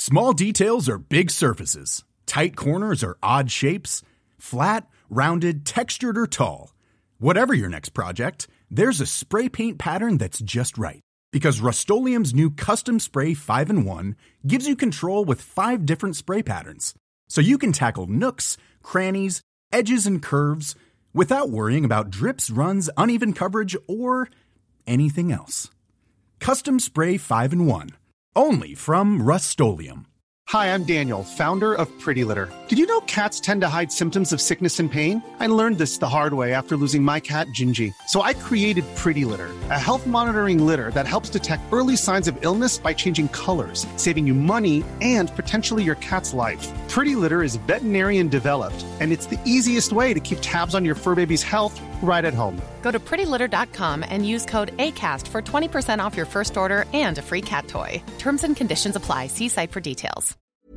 Small details are big surfaces. Tight corners are odd shapes. Flat, rounded, textured, or tall. Whatever your next project, there's a spray paint pattern that's just right. Because Rust-Oleum's new Custom Spray 5-in-1 gives you control with 5 different spray patterns. So you can tackle nooks, crannies, edges, and curves without worrying about drips, runs, uneven coverage, or anything else. Custom Spray 5-in-1. Only from Rust-Oleum. Hi, I'm Daniel, founder of Pretty Litter. Did you know cats tend to hide symptoms of sickness and pain? I learned this the hard way after losing my cat, Gingy. So I created Pretty Litter, a health monitoring litter that helps detect early signs of illness by changing colors, saving you money and potentially your cat's life. Pretty Litter is veterinarian developed, and it's the easiest way to keep tabs on your fur baby's health right at home. Go to prettylitter.com and use code ACAST for 20% off your first order and a free cat toy. Terms and conditions apply. See site for details.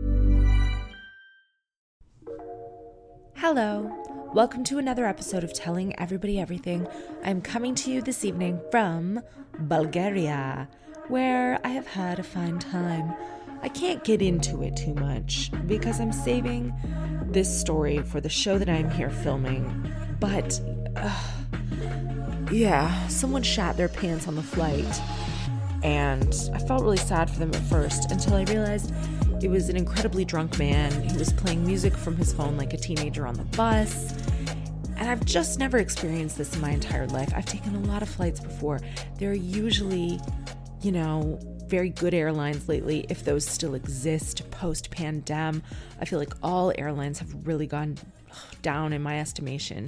Hello. Welcome to another episode of Telling Everybody Everything. I'm coming to you this evening from Bulgaria, where I have had a fine time. I can't get into it too much because I'm saving this story for the show that I'm here filming. But, someone shat their pants on the flight. And I felt really sad for them at first until I realized it was an incredibly drunk man who was playing music from his phone like a teenager on the bus. And I've just never experienced this in my entire life. I've taken a lot of flights before. There are usually, very good airlines lately, if those still exist post-pandemic. I feel like all airlines have really gone down in my estimation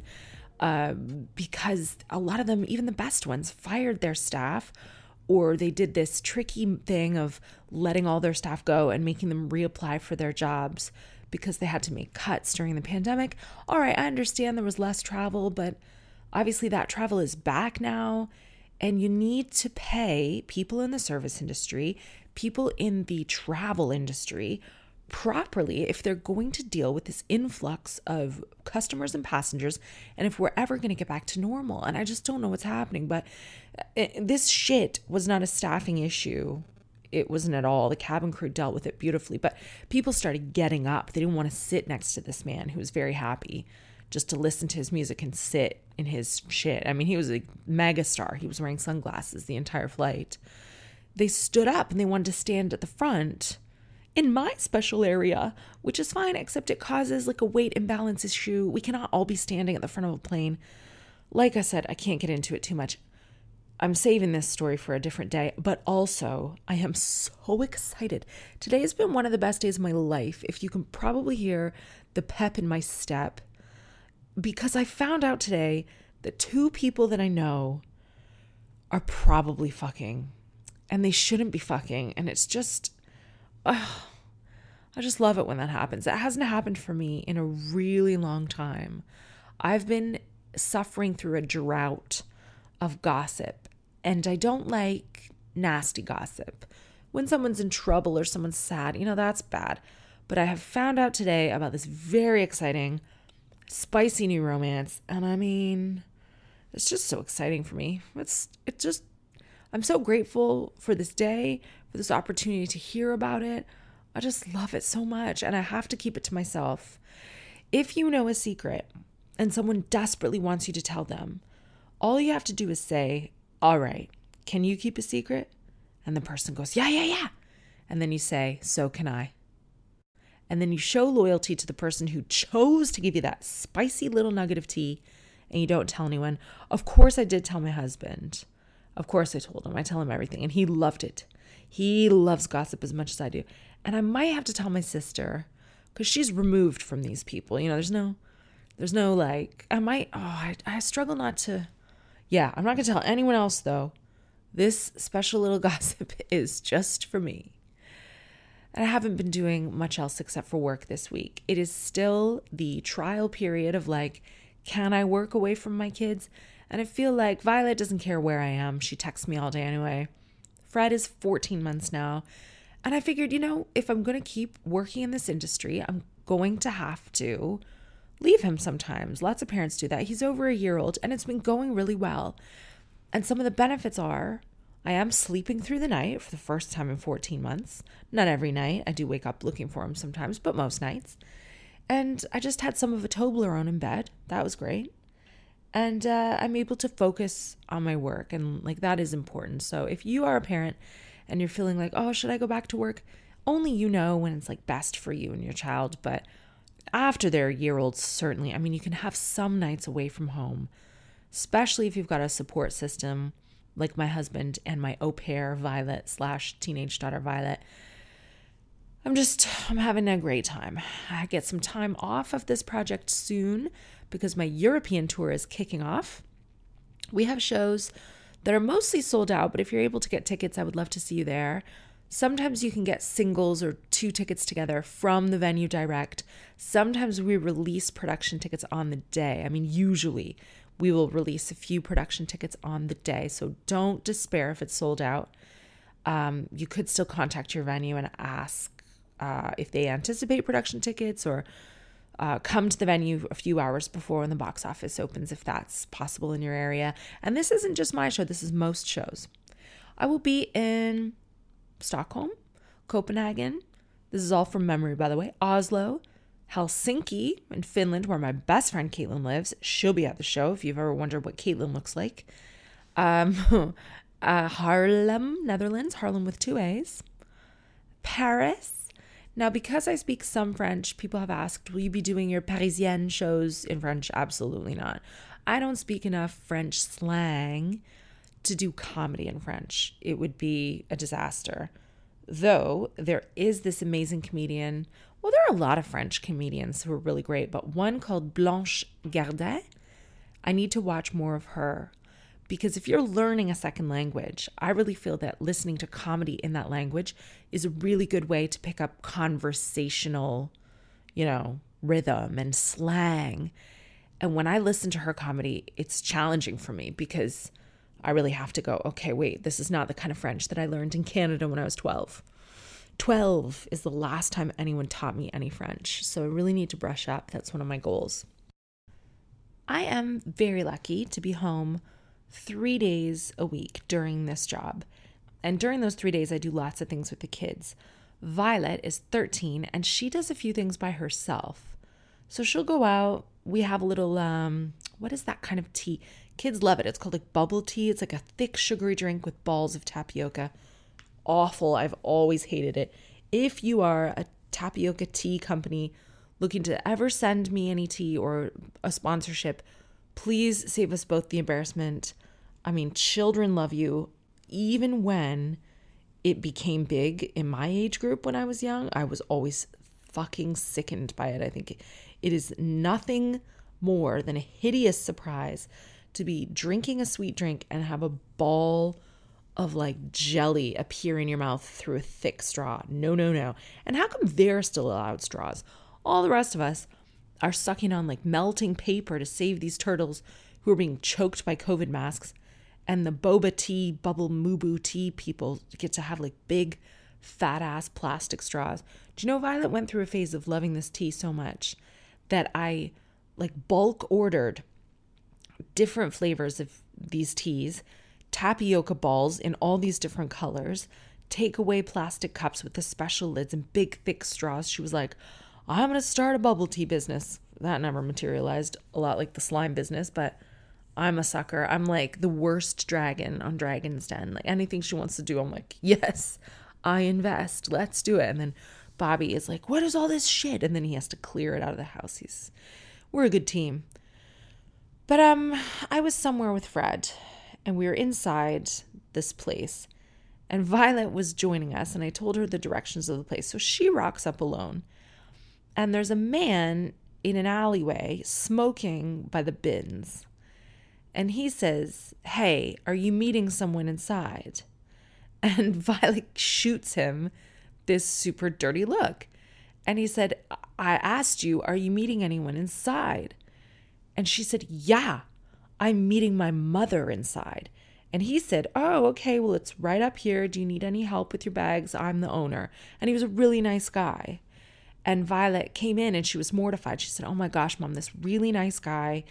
because a lot of them, even the best ones, fired their staff, or they did this tricky thing of letting all their staff go and making them reapply for their jobs because they had to make cuts during the pandemic. All right, I understand there was less travel, but obviously that travel is back now. And you need to pay people in the service industry, people in the travel industry properly if they're going to deal with this influx of customers and passengers, and if we're ever going to get back to normal. And I just don't know what's happening. But this shit was not a staffing issue. It wasn't at all. The cabin crew dealt with it beautifully. But people started getting up. They didn't want to sit next to this man who was very happy just to listen to his music and sit in his shit. I mean, he was a mega star. He was wearing sunglasses the entire flight. They stood up and they wanted to stand at the front in my special area, which is fine, except it causes like a weight imbalance issue. We cannot all be standing at the front of a plane. Like I said, I can't get into it too much. I'm saving this story for a different day, but also I am so excited. Today has been one of the best days of my life. If you can probably hear the pep in my step, because I found out today that 2 people that I know are probably fucking, and they shouldn't be fucking. And it's just, I just love it when that happens. It hasn't happened for me in a really long time. I've been suffering through a drought of gossip, and I don't like nasty gossip. When someone's in trouble or someone's sad, that's bad. But I have found out today about this very exciting, spicy new romance, and I mean, it's just so exciting for me. I'm so grateful for this day, for this opportunity to hear about it. I just love it so much, and I have to keep it to myself. If you know a secret and someone desperately wants you to tell them, all you have to do is say, all right, can you keep a secret? And the person goes, yeah. And then you say, so can I. And then you show loyalty to the person who chose to give you that spicy little nugget of tea, and you don't tell anyone. Of course I did tell my husband. Of course I told him. I tell him everything, and he loved it. He loves gossip as much as I do. And I might have to tell my sister, because she's removed from these people. There's no like, I struggle not to. Yeah, I'm not going to tell anyone else, though. This special little gossip is just for me. And I haven't been doing much else except for work this week. It is still the trial period of like, can I work away from my kids? And I feel like Violet doesn't care where I am. She texts me all day anyway. Fred is 14 months now. And I figured, if I'm going to keep working in this industry, I'm going to have to leave him sometimes. Lots of parents do that. He's over a year old and it's been going really well. And some of the benefits are I am sleeping through the night for the first time in 14 months. Not every night. I do wake up looking for him sometimes, but most nights. And I just had some of a Toblerone in bed. That was great. And I'm able to focus on my work. And like that is important. So if you are a parent and you're feeling like, oh, should I go back to work? Only you know when it's like best for you and your child. But after they're a year old, certainly. I mean, you can have some nights away from home, especially if you've got a support system like my husband and my au pair, Violet / teenage daughter, Violet. I'm having a great time. I get some time off of this project soon because my European tour is kicking off. We have shows that are mostly sold out, but if you're able to get tickets, I would love to see you there. Sometimes you can get singles or 2 tickets together from the venue direct. Sometimes we release production tickets on the day. I mean, usually we will release a few production tickets on the day. So don't despair if it's sold out. You could still contact your venue and ask if they anticipate production tickets, or come to the venue a few hours before when the box office opens, if that's possible in your area. And this isn't just my show. This is most shows. I will be in Stockholm, Copenhagen. This is all from memory, by the way. Oslo, Helsinki in Finland, where my best friend Caitlin lives. She'll be at the show if you've ever wondered what Caitlin looks like. Haarlem, Netherlands. Haarlem with 2 A's. Paris. Now, because I speak some French, people have asked, will you be doing your Parisienne shows in French? Absolutely not. I don't speak enough French slang to do comedy in French. It would be a disaster. Though there is this amazing comedian. Well, there are a lot of French comedians who are really great, but one called Blanche Gardin. I need to watch more of her. Because if you're learning a second language, I really feel that listening to comedy in that language is a really good way to pick up conversational, rhythm and slang. And when I listen to her comedy, it's challenging for me because I really have to go, okay, wait, this is not the kind of French that I learned in Canada when I was 12. 12 is the last time anyone taught me any French. So I really need to brush up. That's one of my goals. I am very lucky to be home 3 days a week during this job. And during those 3 days, I do lots of things with the kids. Violet is 13 and she does a few things by herself. So she'll go out. We have a little, what is that kind of tea? Kids love it. It's called like bubble tea. It's like a thick sugary drink with balls of tapioca. Awful. I've always hated it. If you are a tapioca tea company looking to ever send me any tea or a sponsorship, please save us both the embarrassment. I mean, children love you. Even when it became big in my age group when I was young, I was always fucking sickened by it. I think it is nothing more than a hideous surprise to be drinking a sweet drink and have a ball of like jelly appear in your mouth through a thick straw. No. And how come they're still allowed straws? All the rest of us are sucking on like melting paper to save these turtles who are being choked by COVID masks. And the boba tea, bubble mubu tea people get to have like big fat ass plastic straws. Do you know Violet went through a phase of loving this tea so much that I like bulk ordered different flavors of these teas, tapioca balls in all these different colors, takeaway plastic cups with the special lids and big thick straws. She was like, I'm going to start a bubble tea business. That never materialized, a lot like the slime business, but I'm a sucker. I'm like the worst dragon on Dragon's Den. Like anything she wants to do, I'm like, yes, I invest. Let's do it. And then Bobby is like, what is all this shit? And then he has to clear it out of the house. We're a good team. But I was somewhere with Fred and we were inside this place and Violet was joining us and I told her the directions of the place. So she rocks up alone. And there's a man in an alleyway smoking by the bins. And he says, hey, are you meeting someone inside? And Violet shoots him this super dirty look. And he said, I asked you, are you meeting anyone inside? And she said, yeah, I'm meeting my mother inside. And he said, oh, okay, well, it's right up here. Do you need any help with your bags? I'm the owner. And he was a really nice guy. And Violet came in and she was mortified. She said, oh my gosh, Mom, this really nice guy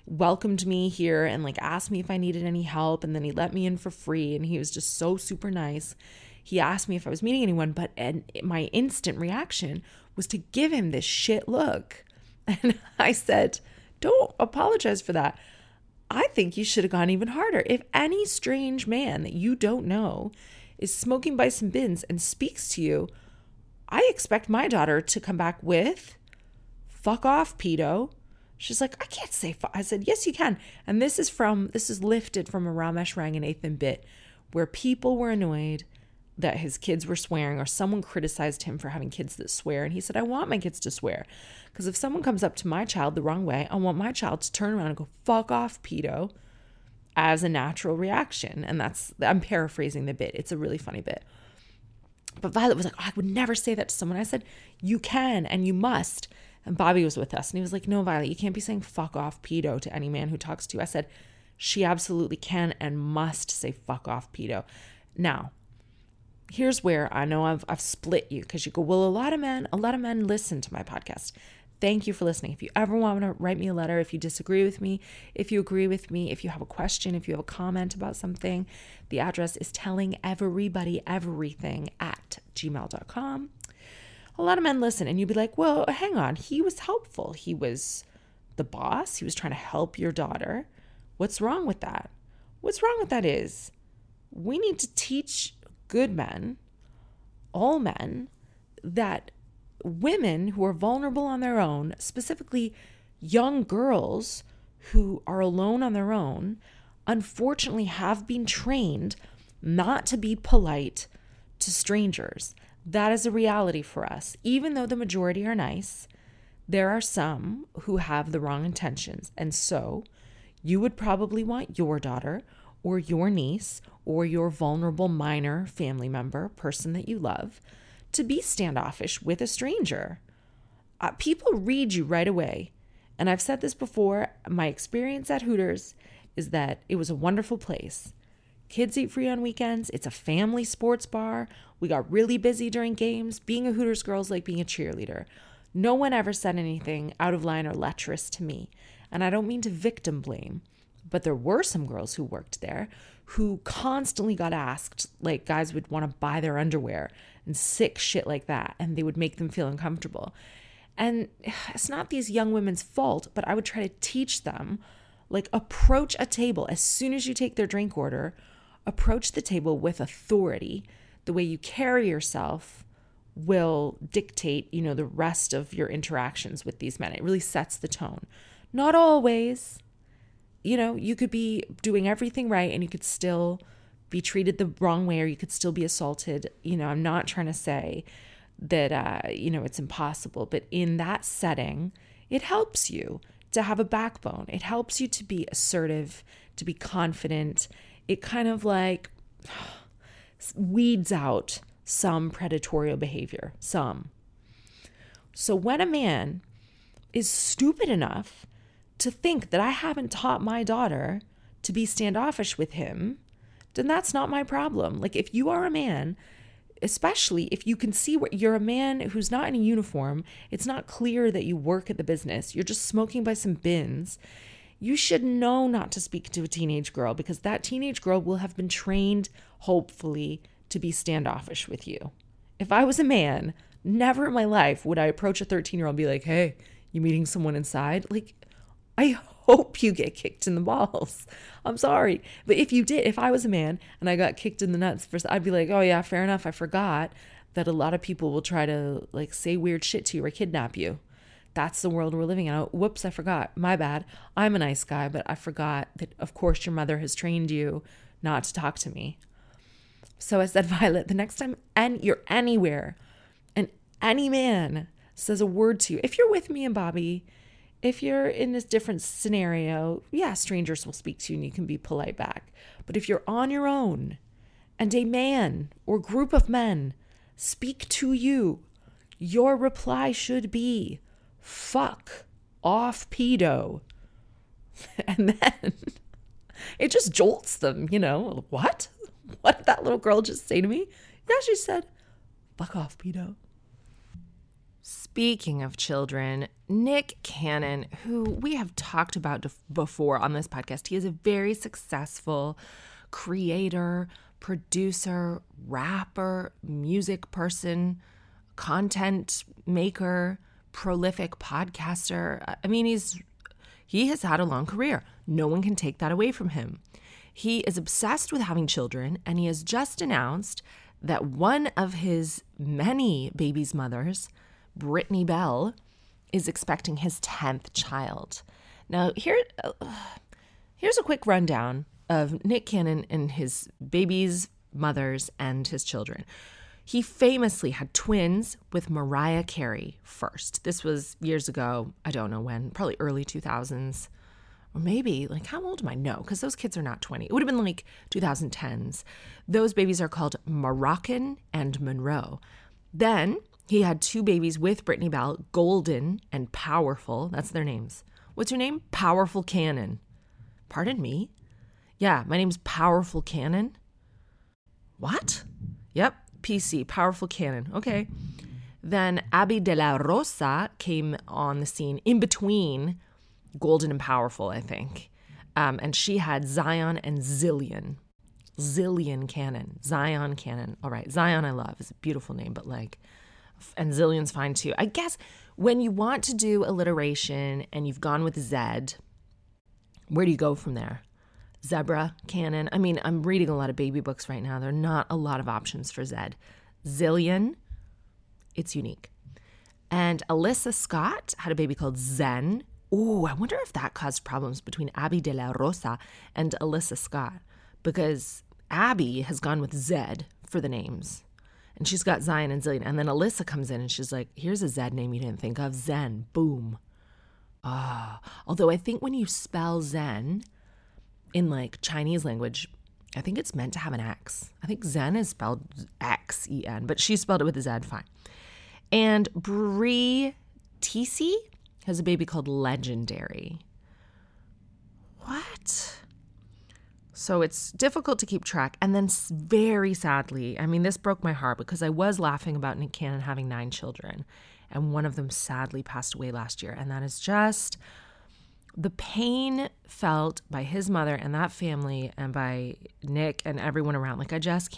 welcomed me here and like asked me if I needed any help. And then he let me in for free. And he was just so super nice. He asked me if I was meeting anyone, and my instant reaction was to give him this shit look. And I said, don't apologize for that. I think you should have gone even harder. If any strange man that you don't know is smoking by some bins and speaks to you, I expect my daughter to come back with, fuck off, pedo. She's like, I can't say fuck. I said, yes, you can. And this is lifted from a Ramesh Ranganathan bit where people were annoyed that his kids were swearing, or someone criticized him for having kids that swear. And he said, I want my kids to swear. Because if someone comes up to my child the wrong way, I want my child to turn around and go, fuck off, pedo, as a natural reaction. And I'm paraphrasing the bit. It's a really funny bit. But Violet was like, oh, I would never say that to someone. I said, you can and you must. And Bobby was with us. And he was like, no, Violet, you can't be saying fuck off, pedo to any man who talks to you. I said, she absolutely can and must say fuck off, pedo. Now, here's where I know I've split you, because you go, well, a lot of men listen to my podcast. Thank you for listening. If you ever want to write me a letter, if you disagree with me, if you agree with me, if you have a question, if you have a comment about something, the address is tellingeverybodyeverything@gmail.com. A lot of men listen, and you'd be like, well, hang on. He was helpful. He was the boss. He was trying to help your daughter. What's wrong with that? What's wrong with that is we need to teach good men, all men, that women who are vulnerable on their own, specifically young girls who are alone on their own, unfortunately have been trained not to be polite to strangers. That is a reality for us. Even though the majority are nice, there are some who have the wrong intentions. And so you would probably want your daughter or your niece or your vulnerable minor family member, person that you love, to be standoffish with a stranger. People read you right away. And I've said this before, my experience at Hooters is that it was a wonderful place. Kids eat free on weekends. It's a family sports bar. We got really busy during games. Being a Hooters girl is like being a cheerleader. No one ever said anything out of line or lecherous to me. And I don't mean to victim blame, but there were some girls who worked there who constantly got asked, like guys would want to buy their underwear and sick shit like that, and they would make them feel uncomfortable. And it's not these young women's fault, but I would try to teach them, like, approach a table as soon as you take their drink order, approach the table with authority. The way you carry yourself will dictate, the rest of your interactions with these men. It really sets the tone. Not always. You could be doing everything right and you could still be treated the wrong way, or you could still be assaulted. I'm not trying to say that, it's impossible, but in that setting, it helps you to have a backbone. It helps you to be assertive, to be confident. It kind of like weeds out some predatory behavior, some. So when a man is stupid enough to think that I haven't taught my daughter to be standoffish with him, then that's not my problem. Like, if you are a man, especially if you can see what you're a man who's not in a uniform, it's not clear that you work at the business, you're just smoking by some bins, you should know not to speak to a teenage girl, because that teenage girl will have been trained, hopefully, to be standoffish with you. If I was a man, never in my life would I approach a 13-year-old and be like, hey, you meeting someone inside? Like, I hope you get kicked in the balls. I'm sorry. But if I was a man and I got kicked in the nuts, I'd be like, oh yeah, fair enough. I forgot that a lot of people will try to like say weird shit to you or kidnap you. That's the world we're living in. Whoops, I forgot. My bad. I'm a nice guy, but I forgot that, of course, your mother has trained you not to talk to me. So I said, Violet, the next time you're anywhere and any man says a word to you, if you're with me and Bobby, if you're in this different scenario, yeah, strangers will speak to you and you can be polite back. But if you're on your own and a man or group of men speak to you, your reply should be, fuck off, pedo. And then it just jolts them, What? What did that little girl just say to me? Yeah, she said, fuck off, pedo. Speaking of children, Nick Cannon, who we have talked about before on this podcast, he is a very successful creator, producer, rapper, music person, content maker, prolific podcaster. I mean, he has had a long career. No one can take that away from him. He is obsessed with having children, and he has just announced that one of his many baby's mothers, Brittany Bell, is expecting his 10th child. Now, here's a quick rundown of Nick Cannon and his baby's mothers and his children. He famously had twins with Mariah Carey first. This was years ago. I don't know when, probably early 2000s. Or maybe, like, how old am I? No, because those kids are not 20. It would have been like 2010s. Those babies are called Moroccan and Monroe. Then he had two babies with Brittany Bell, Golden and Powerful. That's their names. What's your name? Powerful Cannon. Pardon me? Yeah, my name's Powerful Cannon. What? Yep, PC, Powerful Cannon. Okay. Then Abby de la Rosa came on the scene in between Golden and Powerful, I think. And she had Zion and Zillion. Zillion Cannon. Zion Cannon. All right. Zion I love. It's a beautiful name, but like, and Zillion's fine too. I guess when you want to do alliteration and you've gone with Z, where do you go from there? Zebra, Cannon. I mean, I'm reading a lot of baby books right now. There are not a lot of options for Z. Zillion, it's unique. And Alyssa Scott had a baby called Zen. Ooh, I wonder if that caused problems between Abby de la Rosa and Alyssa Scott, because Abby has gone with Z for the names, and she's got Zion and Zillion. And then Alyssa comes in and she's like, here's a Z name you didn't think of, Zen, boom. Although I think when you spell Zen in like Chinese language, I think it's meant to have an X. I think Zen is spelled X-E-N, but she spelled it with a Z, fine. And Brie Tisi has a baby called Legendary. What? So it's difficult to keep track. And then very sadly, I mean, this broke my heart because I was laughing about Nick Cannon having 9 children, and one of them sadly passed away last year. And that is just the pain felt by his mother and that family and by Nick and everyone around. Like,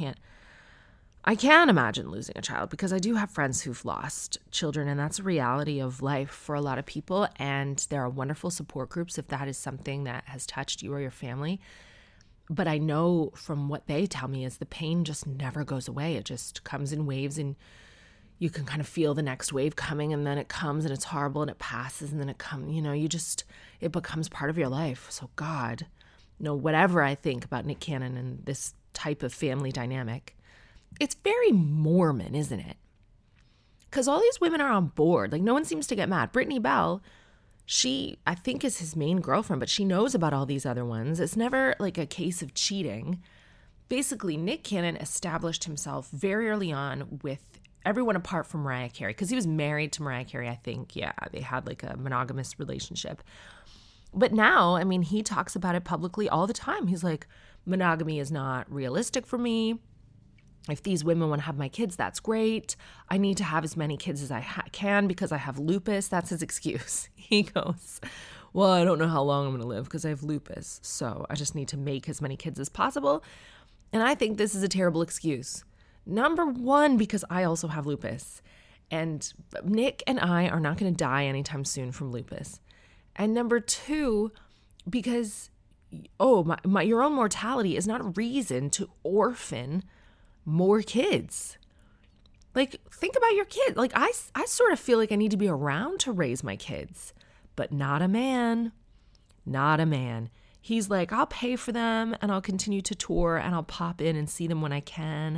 I can't imagine losing a child, because I do have friends who've lost children, and that's a reality of life for a lot of people. And there are wonderful support groups if that is something that has touched you or your family. But I know from what they tell me is the pain just never goes away. It just comes in waves, and you can kind of feel the next wave coming, and then it comes and it's horrible and it passes, and then it comes, it becomes part of your life. So God, whatever I think about Nick Cannon and this type of family dynamic, it's very Mormon, isn't it? Because all these women are on board. Like, no one seems to get mad. Brittany Bell, she, I think, is his main girlfriend, but she knows about all these other ones. It's never like a case of cheating. Basically, Nick Cannon established himself very early on with everyone apart from Mariah Carey, because he was married to Mariah Carey, I think. Yeah, they had like a monogamous relationship. But now, I mean, he talks about it publicly all the time. He's like, monogamy is not realistic for me. If these women want to have my kids, that's great. I need to have as many kids as I can because I have lupus. That's his excuse. He goes, well, I don't know how long I'm going to live because I have lupus. So I just need to make as many kids as possible. And I think this is a terrible excuse. Number one, because I also have lupus. And Nick and I are not going to die anytime soon from lupus. And number two, because, your own mortality is not a reason to orphan more kids. Like, think about your kid. Like, I sort of feel like I need to be around to raise my kids, but not a man. Not a man. He's like, I'll pay for them and I'll continue to tour and I'll pop in and see them when I can.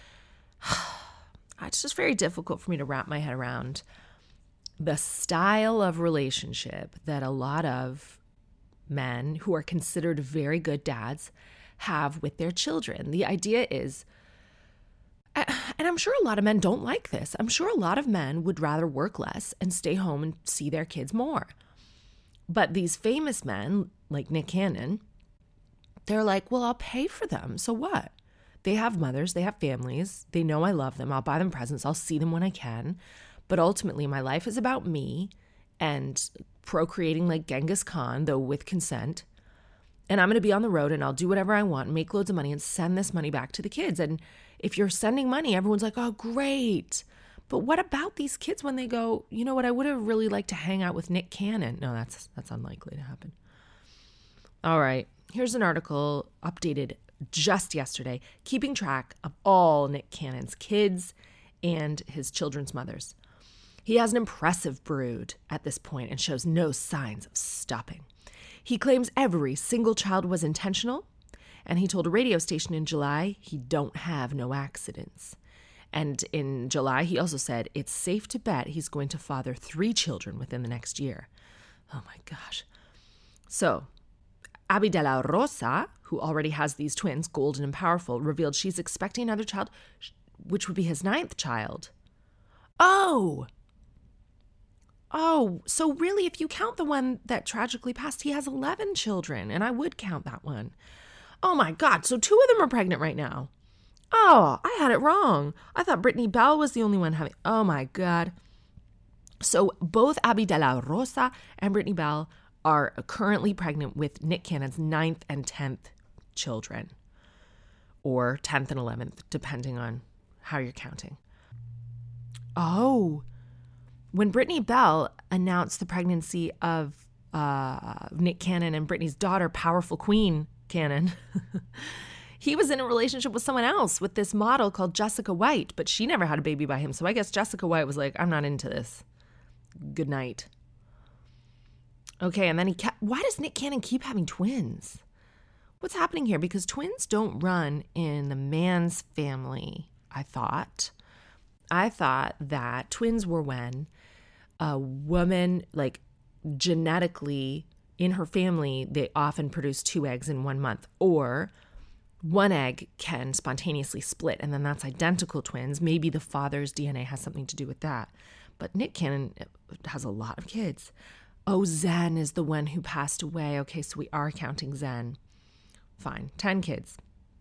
It's just very difficult for me to wrap my head around the style of relationship that a lot of men who are considered very good dads have with their children. The idea is, and I'm sure a lot of men don't like this. I'm sure a lot of men would rather work less and stay home and see their kids more. But these famous men, like Nick Cannon, they're like, well, I'll pay for them. So what? They have mothers, they have families. They know I love them. I'll buy them presents. I'll see them when I can. But ultimately, my life is about me and procreating like Genghis Khan, though with consent. And I'm going to be on the road and I'll do whatever I want, make loads of money and send this money back to the kids. And if you're sending money, everyone's like, oh, great. But what about these kids when they go, you know what, I would have really liked to hang out with Nick Cannon. No, that's unlikely to happen. All right, here's an article updated just yesterday, keeping track of all Nick Cannon's kids and his children's mothers. He has an impressive brood at this point and shows no signs of stopping. He claims every single child was intentional, and he told a radio station in July he don't have no accidents. And in July, he also said it's safe to bet he's going to father 3 children within the next year. Oh my gosh. So, Abby de la Rosa, who already has these twins, Golden and Powerful, revealed she's expecting another child, which would be his 9th child. Oh, so really, if you count the one that tragically passed, he has 11 children, and I would count that one. Oh my God, so 2 of them are pregnant right now. Oh, I had it wrong. I thought Brittany Bell was the only one having, oh my God. So both Abby de la Rosa and Brittany Bell are currently pregnant with Nick Cannon's 9th and 10th children, or 10th and 11th, depending on how you're counting. Oh, when Brittany Bell announced the pregnancy of Nick Cannon and Brittany's daughter, Powerful Queen Cannon, he was in a relationship with someone else, with this model called Jessica White, but she never had a baby by him. So I guess Jessica White was like, I'm not into this. Good night. Okay, and then why does Nick Cannon keep having twins? What's happening here? Because twins don't run in the man's family, I thought. I thought that twins were when a woman, like genetically in her family, they often produce 2 eggs in 1 month, or 1 egg can spontaneously split, and then that's identical twins. Maybe the father's DNA has something to do with that. But Nick Cannon has a lot of kids. Oh, Zen is the one who passed away. Okay, so we are counting Zen. Fine, 10 kids.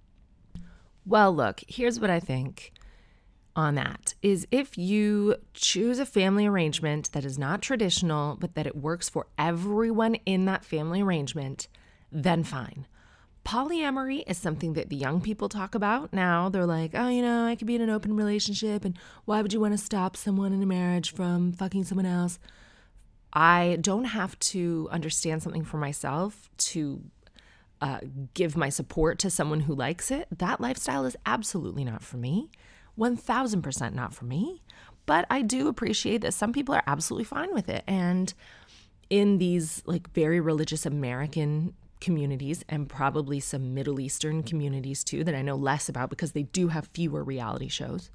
Well, look, here's what I think on that is if you choose a family arrangement that is not traditional, but that it works for everyone in that family arrangement, then fine. Polyamory is something that the young people talk about now. They're like, oh, you know, I could be in an open relationship, and why would you want to stop someone in a marriage from fucking someone else? I don't have to understand something for myself to give my support to someone who likes it. That lifestyle is absolutely not for me. 1,000% not for me. But I do appreciate that some people are absolutely fine with it. And in these like very religious American communities, and probably some Middle Eastern communities too that I know less about because they do have fewer reality shows,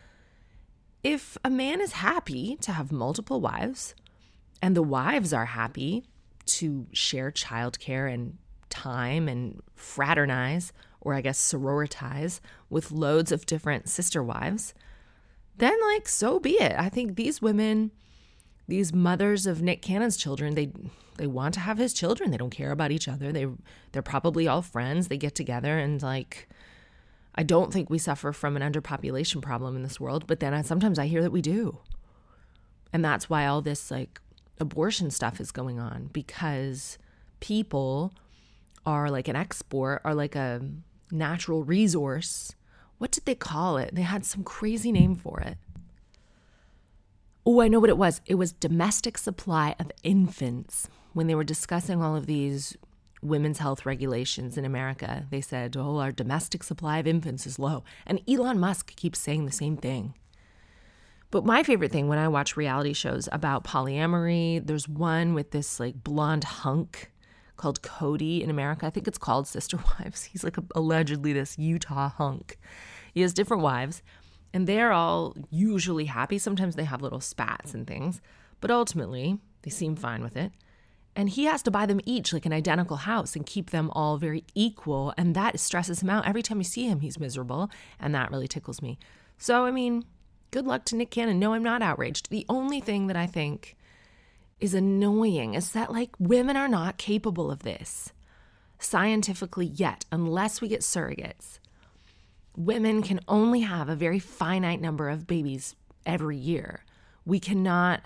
if a man is happy to have multiple wives and the wives are happy to share childcare and time and fraternize, or I guess sororitize, with loads of different sister wives, then like so be it. I think these women, these mothers of Nick Cannon's children, they want to have his children. They don't care about each other. They're probably all friends. They get together and like, I don't think we suffer from an underpopulation problem in this world, but then sometimes I hear that we do. And that's why all this like abortion stuff is going on, because people are like an export, are like a natural resource. What did they call it? They had some crazy name for it. Oh, I know what it was. It was domestic supply of infants. When they were discussing all of these women's health regulations in America, they said, oh, our domestic supply of infants is low. And Elon Musk keeps saying the same thing. But my favorite thing when I watch reality shows about polyamory, there's one with this like blonde hunk called Cody in America. I think it's called Sister Wives. He's like allegedly this Utah hunk. He has different wives, and they're all usually happy. Sometimes they have little spats and things, but ultimately they seem fine with it. And he has to buy them each like an identical house and keep them all very equal, and that stresses him out. Every time you see him, he's miserable, and that really tickles me. So, I mean, good luck to Nick Cannon. No, I'm not outraged. The only thing that I think is annoying is that like women are not capable of this scientifically yet, unless we get surrogates. Women can only have a very finite number of babies every year. We can't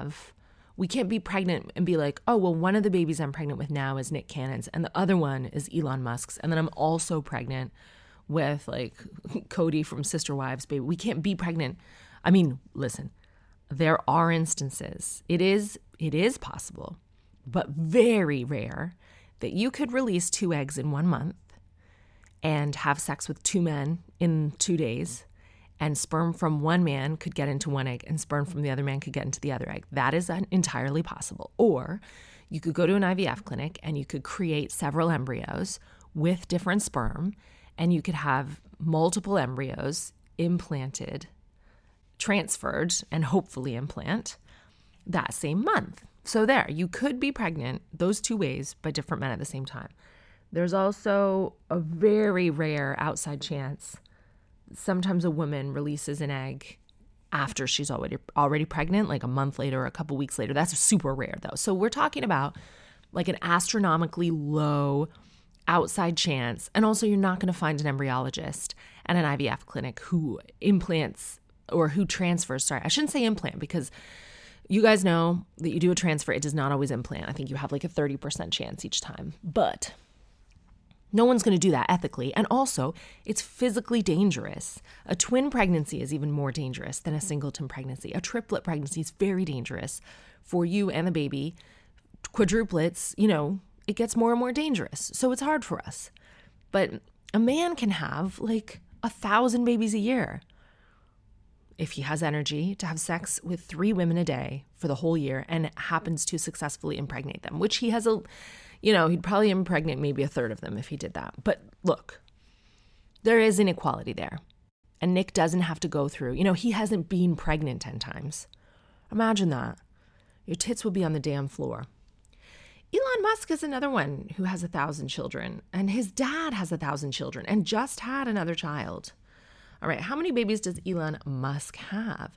be pregnant and be like, oh, well, one of the babies I'm pregnant with now is Nick Cannon's and the other one is Elon Musk's. And then I'm also pregnant with like Cody from Sister Wives baby. We can't be pregnant. I mean, listen, there are instances. It is possible, but very rare, that you could release 2 eggs in 1 month and have sex with 2 men in 2 days, and sperm from one man could get into one egg and sperm from the other man could get into the other egg. That is entirely possible. Or you could go to an IVF clinic and you could create several embryos with different sperm, and you could have multiple embryos implanted, transferred, and hopefully implant that same month. So there, you could be pregnant those 2 ways by different men at the same time. There's also a very rare outside chance. Sometimes a woman releases an egg after she's already pregnant, like a month later or a couple weeks later. That's super rare though. So we're talking about like an astronomically low outside chance. And also you're not going to find an embryologist at an IVF clinic who implants or who transfers. Sorry, I shouldn't say implant, because you guys know that you do a transfer, it does not always implant. I think you have like a 30% chance each time. But no one's going to do that ethically. And also, it's physically dangerous. A twin pregnancy is even more dangerous than a singleton pregnancy. A triplet pregnancy is very dangerous for you and the baby. Quadruplets, it gets more and more dangerous. So it's hard for us. But a man can have like 1,000 babies a year if he has energy to have sex with 3 women a day for the whole year and happens to successfully impregnate them, which he has he'd probably impregnate maybe a third of them if he did that. But look, there is inequality there. And Nick doesn't have to go through, he hasn't been pregnant 10 times. Imagine that. Your tits would be on the damn floor. Elon Musk is another one who has 1,000 children, and his dad has 1,000 children and just had another child. All right, how many babies does Elon Musk have?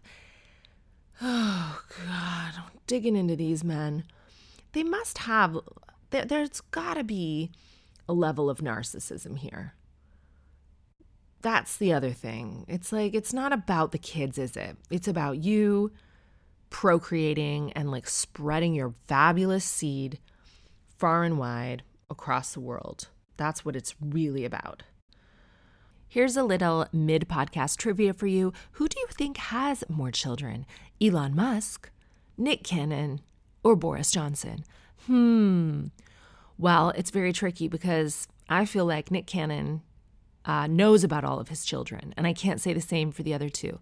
Oh, God, digging into these men. They must have, there's got to be a level of narcissism here. That's the other thing. It's like, it's not about the kids, is it? It's about you procreating and like spreading your fabulous seed far and wide across the world. That's what it's really about. Here's a little mid-podcast trivia for you. Who do you think has more children? Elon Musk, Nick Cannon, or Boris Johnson? Well, it's very tricky because I feel like Nick Cannon knows about all of his children, and I can't say the same for the other 2.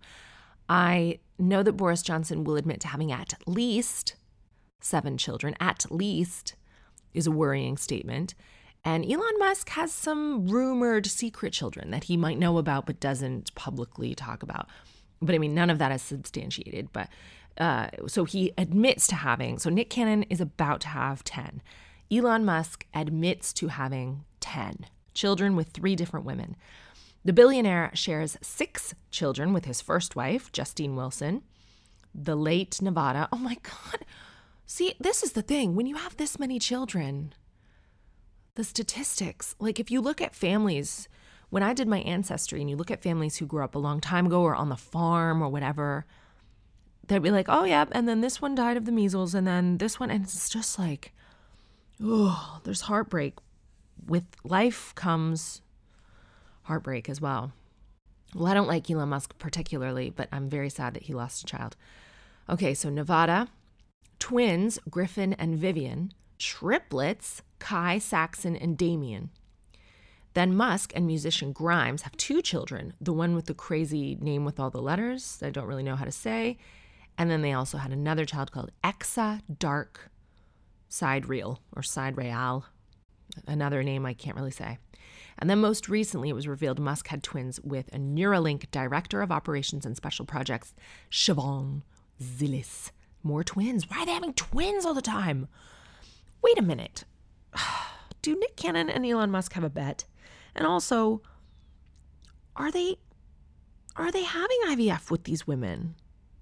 I know that Boris Johnson will admit to having at least 7 children. At least is a worrying statement. And Elon Musk has some rumored secret children that he might know about but doesn't publicly talk about. But I mean, none of that is substantiated. But so he admits to having, so Nick Cannon is about to have 10. Elon Musk admits to having 10 children with 3 different women. The billionaire shares 6 children with his first wife, Justine Wilson, the late Nevada. Oh my God. See, this is the thing. When you have this many children, the statistics, like if you look at families, when I did my ancestry and you look at families who grew up a long time ago or on the farm or whatever, they'd be like, oh yeah, and then this one died of the measles and then this one, and it's just like, oh, there's heartbreak. With life comes heartbreak as well. Well, I don't like Elon Musk particularly, but I'm very sad that he lost a child. Okay, so Nevada, twins, Griffin and Vivian, triplets, Kai, Saxon, and Damien. Then Musk and musician Grimes have 2 children, the one with the crazy name with all the letters I don't really know how to say. And then they also had another child called Exa Dark Sidereal or Sidereal, another name I can't really say. And then most recently it was revealed Musk had twins with a Neuralink director of operations and special projects, Siobhan Zilis. More twins. Why are they having twins all the time? Wait a minute. Do Nick Cannon and Elon Musk have a bet? And also, are they having IVF with these women?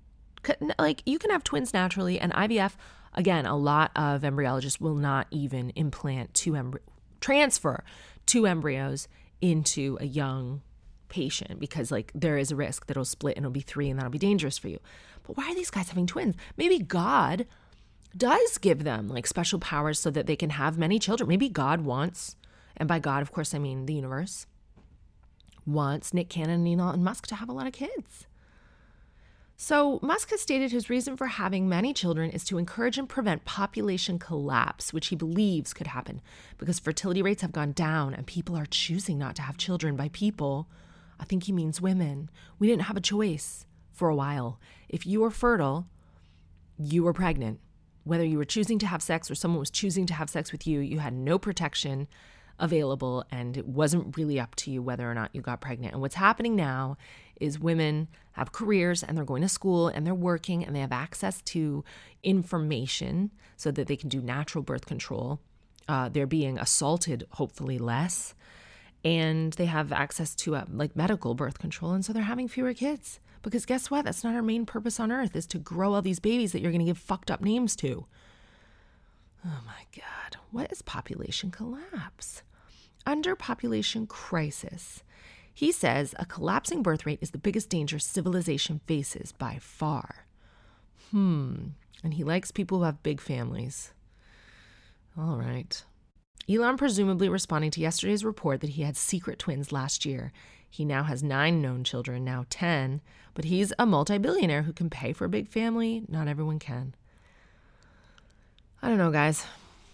Like, you can have twins naturally, and IVF, again, a lot of embryologists will not even implant transfer 2 embryos into a young patient because like there is a risk that it'll split and it'll be 3 and that'll be dangerous for you. But why are these guys having twins? Maybe God does give them like special powers so that they can have many children. Maybe God wants, and by God, of course, I mean the universe, wants Nick Cannon and Elon Musk to have a lot of kids. So Musk has stated his reason for having many children is to encourage and prevent population collapse, which he believes could happen because fertility rates have gone down and people are choosing not to have children. By people, I think he means women. We didn't have a choice for a while. If you were fertile, you were pregnant. Whether you were choosing to have sex or someone was choosing to have sex with you, you had no protection available and it wasn't really up to you whether or not you got pregnant. And what's happening now is women have careers and they're going to school and they're working and they have access to information so that they can do natural birth control. They're being assaulted, hopefully less. And they have access to like medical birth control. And so they're having fewer kids because guess what? That's not our main purpose on earth, is to grow all these babies that you're going to give fucked up names to. Oh my God. What is population collapse? Under population crisis, he says a collapsing birth rate is the biggest danger civilization faces by far. And he likes people who have big families. All right. Elon presumably responding to yesterday's report that he had secret twins last year. He now has 9 known children, now 10, but he's a multi-billionaire who can pay for a big family. Not everyone can. I don't know, guys.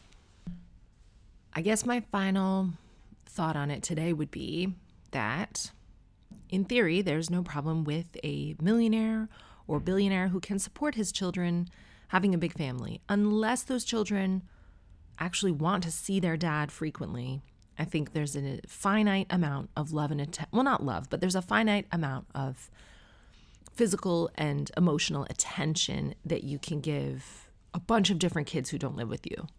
I guess my final thought on it today would be that, in theory, there's no problem with a millionaire or billionaire who can support his children having a big family, unless those children actually want to see their dad frequently. I think there's a finite amount of love and attention. Well, not love, but there's a finite amount of physical and emotional attention that you can give a bunch of different kids who don't live with you.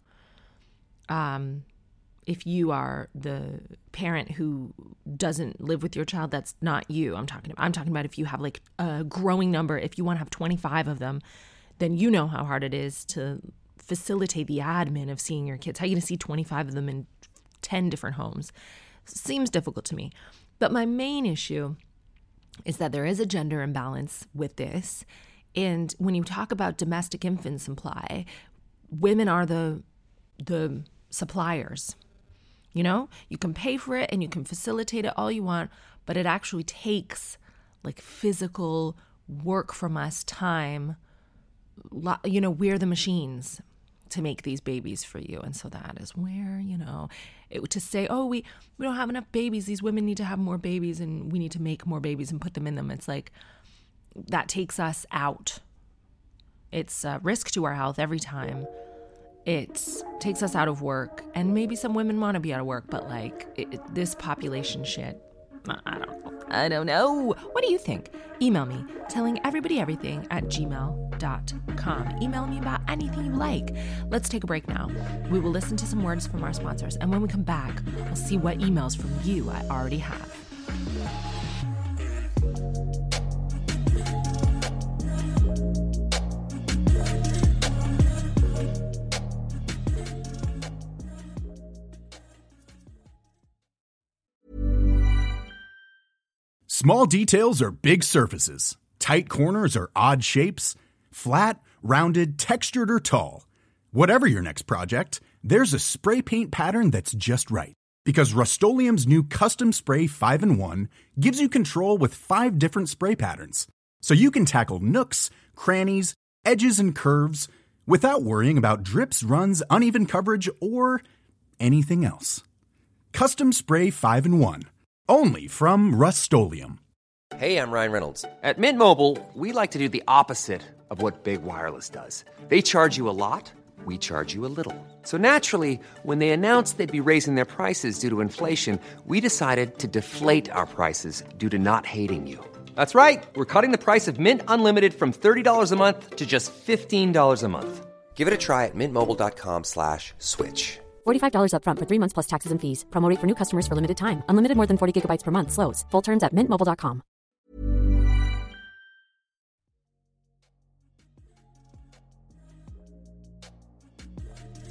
If you are the parent who doesn't live with your child, that's not you. I'm talking about if you have like a growing number, if you want to have 25 of them, then you know how hard it is to facilitate the admin of seeing your kids. How are you going to see 25 of them in 10 different homes? Seems difficult to me. But my main issue is that there is a gender imbalance with this. And when you talk about domestic infant supply, women are the suppliers. You know, you can pay for it and you can facilitate it all you want, but it actually takes like physical work from us, time. You know, we're the machines to make these babies for you. And so that is where, you know, to say, oh, we don't have enough babies. These women need to have more babies and we need to make more babies and put them in them. It's like that takes us out. It's a risk to our health every time. It takes us out of work, and maybe some women want to be out of work, but like this population shit, I don't know. What do you think? Email me, tellingeverybodyeverything@gmail.com. Email me about anything you like. Let's take a break now. We will listen to some words from our sponsors, and when we come back, we'll see what emails from you I already have. Small details are big surfaces. Tight corners are odd shapes. Flat, rounded, textured, or tall. Whatever your next project, there's a spray paint pattern that's just right. Because Rust-Oleum's new Custom Spray 5-in-1 gives you control with 5 different spray patterns. So you can tackle nooks, crannies, edges, and curves without worrying about drips, runs, uneven coverage, or anything else. Custom Spray 5-in-1. Only from Rust-Oleum. Hey, I'm Ryan Reynolds. At Mint Mobile, we like to do the opposite of what Big Wireless does. They charge you a lot, we charge you a little. So naturally, when they announced they'd be raising their prices due to inflation, we decided to deflate our prices due to not hating you. That's right. We're cutting the price of Mint Unlimited from $30 a month to just $15 a month. Give it a try at mintmobile.com/switch. $45 up front for 3 months plus taxes and fees. Promo rate for new customers for limited time. Unlimited more than 40 gigabytes per month. Slows full terms at mintmobile.com.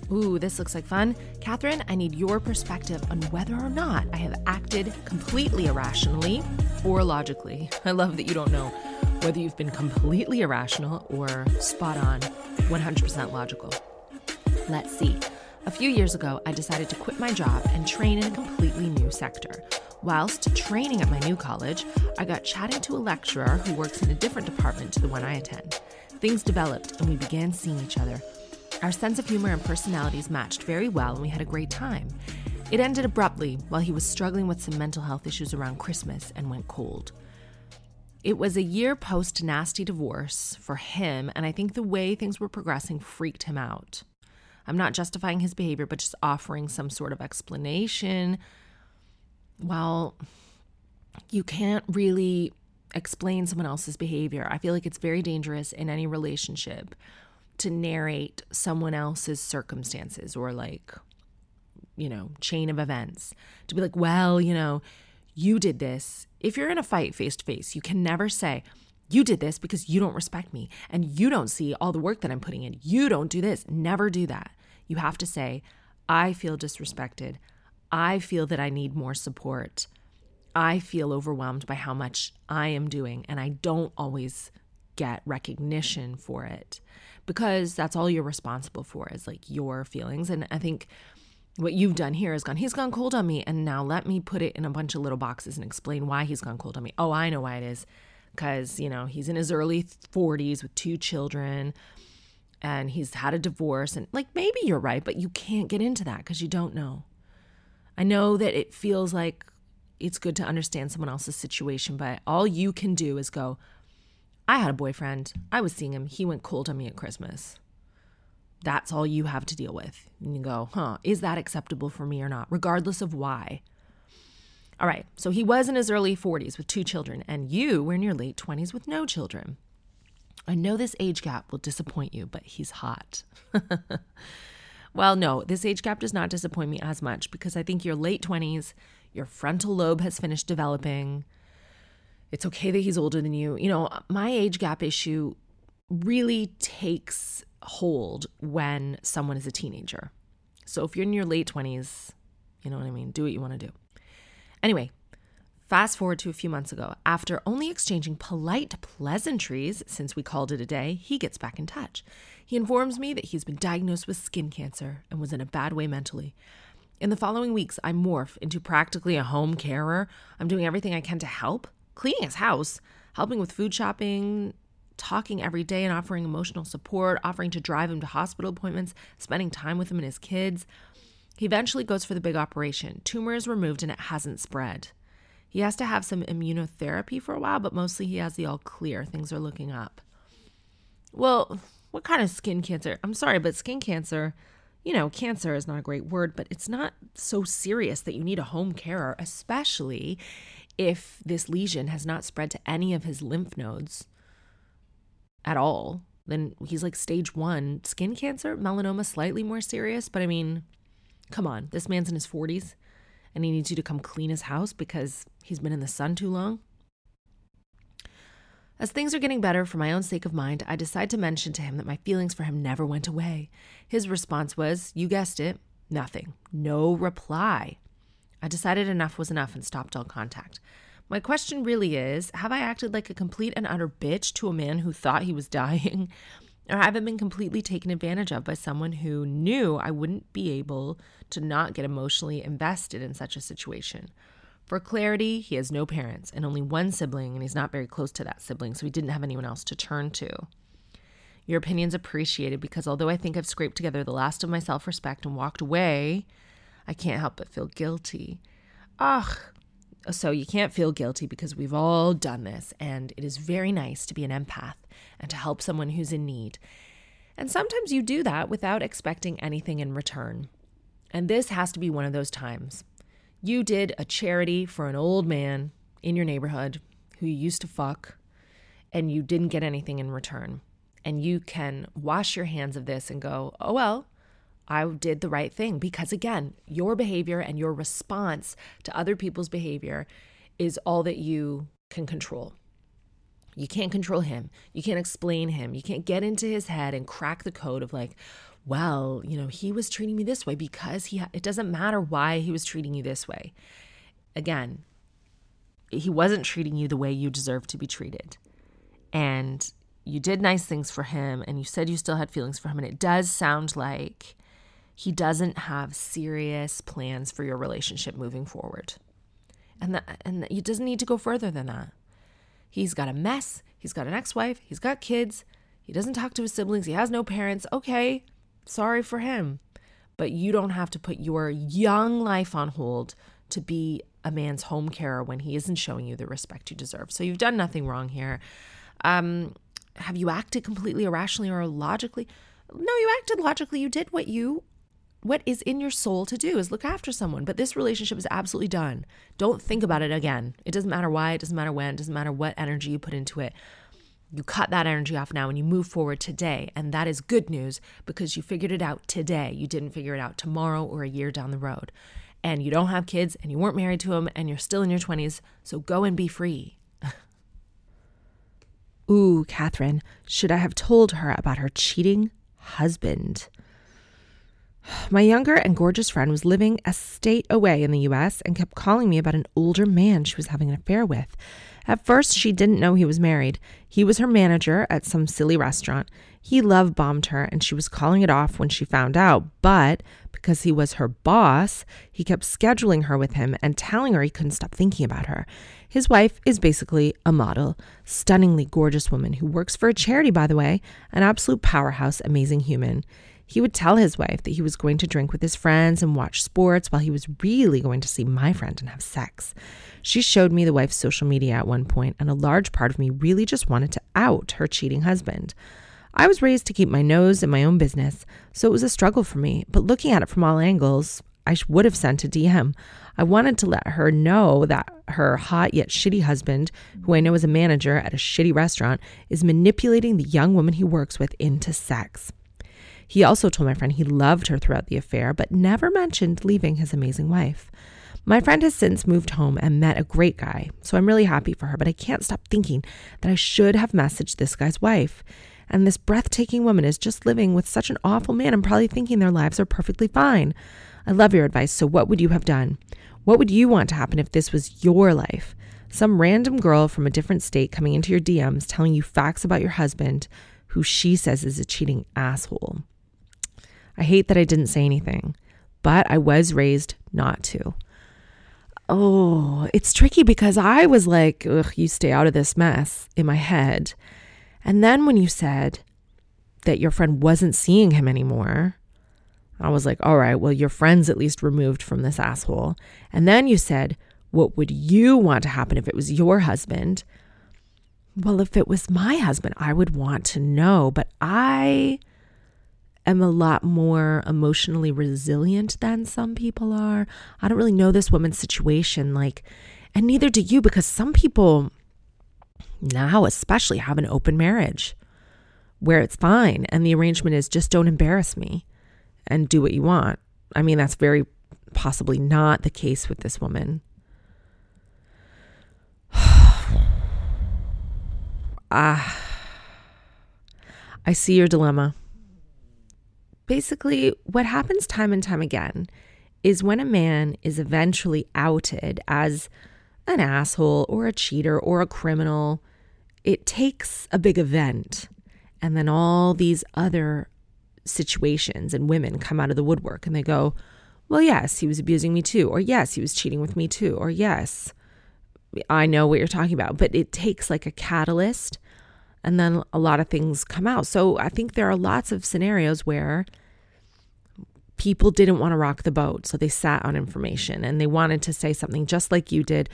Ooh, this looks like fun. Catherine, I need your perspective on whether or not I have acted completely irrationally or logically. I love that you don't know whether you've been completely irrational or spot on, 100% logical. Let's see. A few years ago, I decided to quit my job and train in a completely new sector. Whilst training at my new college, I got chatting to a lecturer who works in a different department to the one I attend. Things developed and we began seeing each other. Our sense of humor and personalities matched very well and we had a great time. It ended abruptly while he was struggling with some mental health issues around Christmas and went cold. It was a year post-nasty divorce for him, and I think the way things were progressing freaked him out. I'm not justifying his behavior, but just offering some sort of explanation. Well, you can't really explain someone else's behavior. I feel like it's very dangerous in any relationship to narrate someone else's circumstances or chain of events. To be like, well, you did this. If you're in a fight face to face, you can never say, you did this because you don't respect me and you don't see all the work that I'm putting in. You don't do this. Never do that. You have to say, I feel disrespected. I feel that I need more support. I feel overwhelmed by how much I am doing and I don't always get recognition for it, because that's all you're responsible for is your feelings. And I think what you've done here is he's gone cold on me, and now let me put it in a bunch of little boxes and explain why he's gone cold on me. Oh, I know why it is. Because, he's in his early 40s with 2 children and he's had a divorce, and maybe you're right, but you can't get into that because you don't know. I know that it feels like it's good to understand someone else's situation, but all you can do is go, I had a boyfriend. I was seeing him. He went cold on me at Christmas. That's all you have to deal with. And you go, is that acceptable for me or not? Regardless of why. All right, so he was in his early 40s with 2 children, and you were in your late 20s with no children. I know this age gap will disappoint you, but he's hot. Well, no, this age gap does not disappoint me as much because I think your late 20s, your frontal lobe has finished developing. It's okay that he's older than you. My age gap issue really takes hold when someone is a teenager. So if you're in your late 20s, you know what I mean? Do what you want to do. Anyway, fast forward to a few months ago. After only exchanging polite pleasantries since we called it a day, he gets back in touch. He informs me that he's been diagnosed with skin cancer and was in a bad way mentally. In the following weeks, I morph into practically a home carer. I'm doing everything I can to help, cleaning his house, helping with food shopping, talking every day and offering emotional support, offering to drive him to hospital appointments, spending time with him and his kids. He eventually goes for the big operation. Tumor is removed and it hasn't spread. He has to have some immunotherapy for a while, but mostly he has the all clear. Things are looking up. Well, what kind of skin cancer? I'm sorry, but skin cancer, cancer is not a great word, but it's not so serious that you need a home carer, especially if this lesion has not spread to any of his lymph nodes at all. Then he's stage 1 skin cancer, melanoma slightly more serious, but come on, this man's in his 40s and he needs you to come clean his house because he's been in the sun too long. As things are getting better, for my own sake of mind, I decide to mention to him that my feelings for him never went away. His response was, you guessed it, nothing. No reply. I decided enough was enough and stopped all contact. My question really is, have I acted like a complete and utter bitch to a man who thought he was dying? Or have I been completely taken advantage of by someone who knew I wouldn't be able to not get emotionally invested in such a situation? For clarity, he has no parents and only one sibling, and he's not very close to that sibling, so he didn't have anyone else to turn to. Your opinion's appreciated because although I think I've scraped together the last of my self-respect and walked away, I can't help but feel guilty. So you can't feel guilty because we've all done this, and it is very nice to be an empath and to help someone who's in need. And sometimes you do that without expecting anything in return. And this has to be one of those times. You did a charity for an old man in your neighborhood who you used to fuck, and you didn't get anything in return. And you can wash your hands of this and go, oh, well, I did the right thing. Because again, your behavior and your response to other people's behavior is all that you can control. You can't control him. You can't explain him. You can't get into his head and crack the code of well, he was treating me this way because it doesn't matter why he was treating you this way. Again, he wasn't treating you the way you deserve to be treated. And you did nice things for him, and you said you still had feelings for him. And it does sound like he doesn't have serious plans for your relationship moving forward. And it doesn't need to go further than that. He's got a mess. He's got an ex-wife. He's got kids. He doesn't talk to his siblings. He has no parents. Okay, sorry for him. But you don't have to put your young life on hold to be a man's home carer when he isn't showing you the respect you deserve. So you've done nothing wrong here. Have you acted completely irrationally or logically? No, you acted logically. You did what is in your soul to do is look after someone. But this relationship is absolutely done. Don't think about it again. It doesn't matter why, it doesn't matter when, it doesn't matter what energy you put into it. You cut that energy off now and you move forward today. And that is good news because you figured it out today. You didn't figure it out tomorrow or a year down the road. And you don't have kids and you weren't married to him and you're still in your 20s. So go and be free. Ooh, Catherine, should I have told her about her cheating husband? My younger and gorgeous friend was living a state away in the US and kept calling me about an older man she was having an affair with. At first, she didn't know he was married. He was her manager at some silly restaurant. He love bombed her and she was calling it off when she found out. But because he was her boss, he kept scheduling her with him and telling her he couldn't stop thinking about her. His wife is basically a model, stunningly gorgeous woman who works for a charity, by the way, an absolute powerhouse, amazing human. He would tell his wife that he was going to drink with his friends and watch sports while he was really going to see my friend and have sex. She showed me the wife's social media at one point, and a large part of me really just wanted to out her cheating husband. I was raised to keep my nose in my own business, so it was a struggle for me. But looking at it from all angles, I would have sent a DM. I wanted to let her know that her hot yet shitty husband, who I know is a manager at a shitty restaurant, is manipulating the young woman he works with into sex. He also told my friend he loved her throughout the affair, but never mentioned leaving his amazing wife. My friend has since moved home and met a great guy, so I'm really happy for her, but I can't stop thinking that I should have messaged this guy's wife. And this breathtaking woman is just living with such an awful man and probably thinking their lives are perfectly fine. I love your advice, so what would you have done? What would you want to happen if this was your life? Some random girl from a different state coming into your DMs telling you facts about your husband, who she says is a cheating asshole. I hate that I didn't say anything, but I was raised not to. Oh, it's tricky because I was like, ugh, you stay out of this mess in my head. And then when you said that your friend wasn't seeing him anymore, I was like, all right, well, your friend's at least removed from this asshole. And then you said, what would you want to happen if it was your husband? Well, if it was my husband, I would want to know, but I am a lot more emotionally resilient than some people are. I don't really know this woman's situation, and neither do you, because some people now especially have an open marriage where it's fine and the arrangement is just don't embarrass me and do what you want. I mean, that's very possibly not the case with this woman. I see your dilemma. Basically, what happens time and time again is when a man is eventually outed as an asshole or a cheater or a criminal, it takes a big event. And then all these other situations and women come out of the woodwork and they go, well, yes, he was abusing me too. Or yes, he was cheating with me too. Or yes, I know what you're talking about. But it takes like a catalyst and then a lot of things come out. So I think there are lots of scenarios where people didn't want to rock the boat. So they sat on information and they wanted to say something just like you did.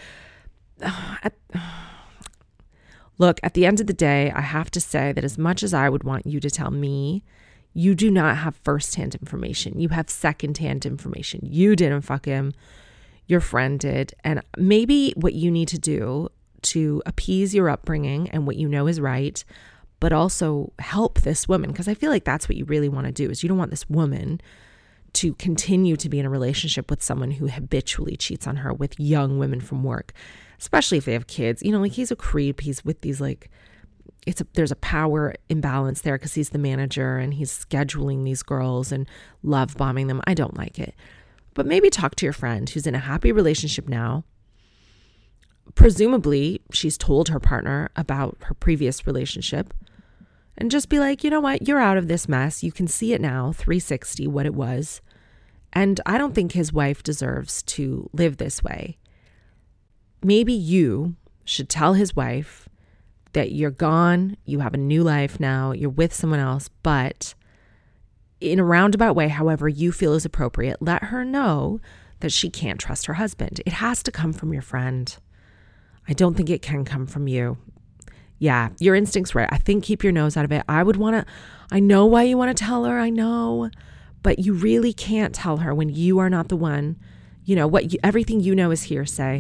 Look, at the end of the day, I have to say that as much as I would want you to tell me, you do not have firsthand information. You have secondhand information. You didn't fuck him. Your friend did. And maybe what you need to do to appease your upbringing and what you know is right, but also help this woman, because I feel like that's what you really want to do, is you don't want this woman to continue to be in a relationship with someone who habitually cheats on her with young women from work, especially if they have kids. You know, like, he's a creep. He's with these like there's a power imbalance there because he's the manager and he's scheduling these girls and love bombing them. I don't like it. But maybe talk to your friend who's in a happy relationship now. Presumably, she's told her partner about her previous relationship, and just be like, you know what? You're out of this mess. You can see it now, 360, what it was. And I don't think his wife deserves to live this way. Maybe you should tell his wife that you're gone, you have a new life now, you're with someone else, but in a roundabout way, however you feel is appropriate, let her know that she can't trust her husband. It has to come from your friend. I don't think it can come from you. Yeah, your instinct's right. I think keep your nose out of it. I know why you want to tell her, I know, but you really can't tell her when you are not the one. You know, everything you know is hearsay.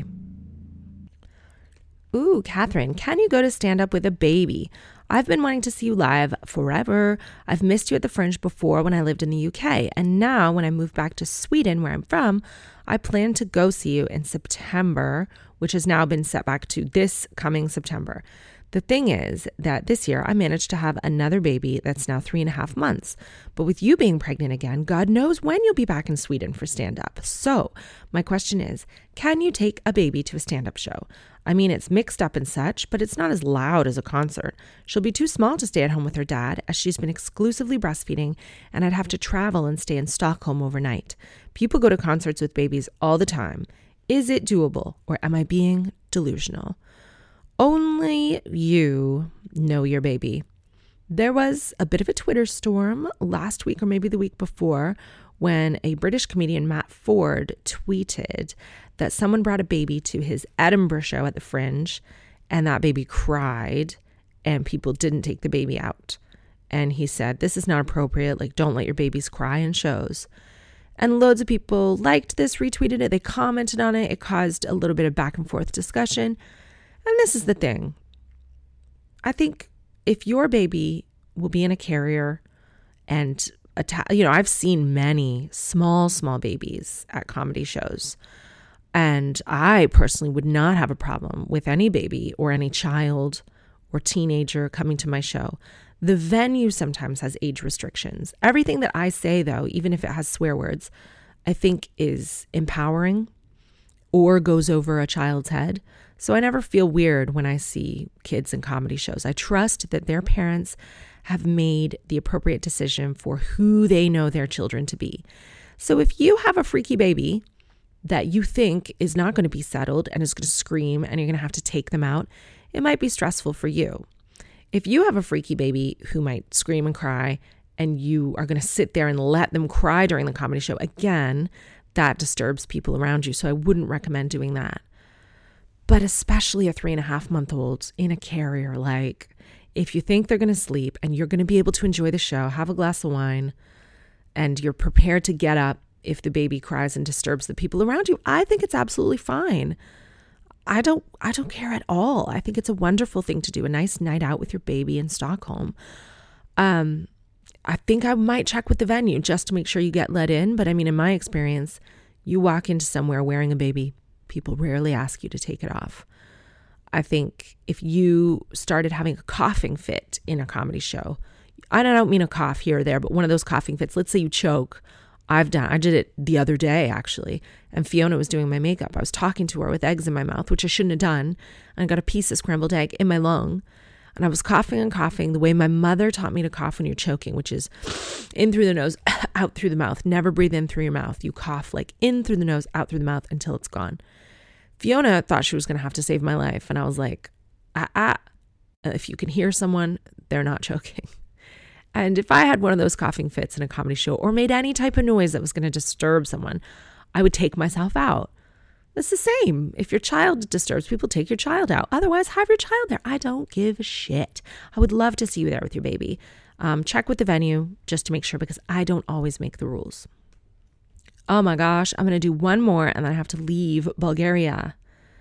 Ooh, Catherine, can you go to stand up with a baby? I've been wanting to see you live forever. I've missed you at the Fringe before when I lived in the UK. And now when I moved back to Sweden, where I'm from, I plan to go see you in September, which has now been set back to this coming September. The thing is that this year I managed to have another baby that's now 3.5 months. But with you being pregnant again, God knows when you'll be back in Sweden for stand-up. So my question is, can you take a baby to a stand-up show? I mean, it's mixed up and such, but it's not as loud as a concert. She'll be too small to stay at home with her dad, as she's been exclusively breastfeeding, and I'd have to travel and stay in Stockholm overnight. People go to concerts with babies all the time. Is it doable, or am I being delusional? Only you know your baby. There was a bit of a Twitter storm last week or maybe the week before when a British comedian, Matt Ford, tweeted that someone brought a baby to his Edinburgh show at the Fringe and that baby cried and people didn't take the baby out. And he said, this is not appropriate. Like, don't let your babies cry in shows. And loads of people liked this, retweeted it. They commented on it. It caused a little bit of back and forth discussion. And this is the thing. I think if your baby will be in a carrier and, I've seen many small babies at comedy shows. And I personally would not have a problem with any baby or any child or teenager coming to my show. The venue sometimes has age restrictions. Everything that I say, though, even if it has swear words, I think is empowering or goes over a child's head. So I never feel weird when I see kids in comedy shows. I trust that their parents have made the appropriate decision for who they know their children to be. So if you have a freaky baby that you think is not going to be settled and is going to scream and you're going to have to take them out, it might be stressful for you. If you have a freaky baby who might scream and cry and you are going to sit there and let them cry during the comedy show, again, that disturbs people around you. So I wouldn't recommend doing that. But especially a 3.5-month-old in a carrier, like if you think they're going to sleep and you're going to be able to enjoy the show, have a glass of wine, and you're prepared to get up if the baby cries and disturbs the people around you, I think it's absolutely fine. I don't care at all. I think it's a wonderful thing to do, a nice night out with your baby in Stockholm. I think I might check with the venue just to make sure you get let in. But I mean, in my experience, you walk into somewhere wearing a baby, people rarely ask you to take it off. I think if you started having a coughing fit in a comedy show, I don't mean a cough here or there, but one of those coughing fits, let's say you choke. I did it the other day, actually. And Fiona was doing my makeup. I was talking to her with eggs in my mouth, which I shouldn't have done. And I got a piece of scrambled egg in my lung. And I was coughing and coughing the way my mother taught me to cough when you're choking, which is in through the nose, out through the mouth. Never breathe in through your mouth. You cough like in through the nose, out through the mouth until it's gone. Fiona thought she was going to have to save my life. And I was like, if you can hear someone, they're not choking. And if I had one of those coughing fits in a comedy show or made any type of noise that was going to disturb someone, I would take myself out. It's the same. If your child disturbs people, take your child out. Otherwise, have your child there. I don't give a shit. I would love to see you there with your baby. Check with the venue just to make sure, because I don't always make the rules. Oh my gosh, I'm going to do one more and then I have to leave Bulgaria.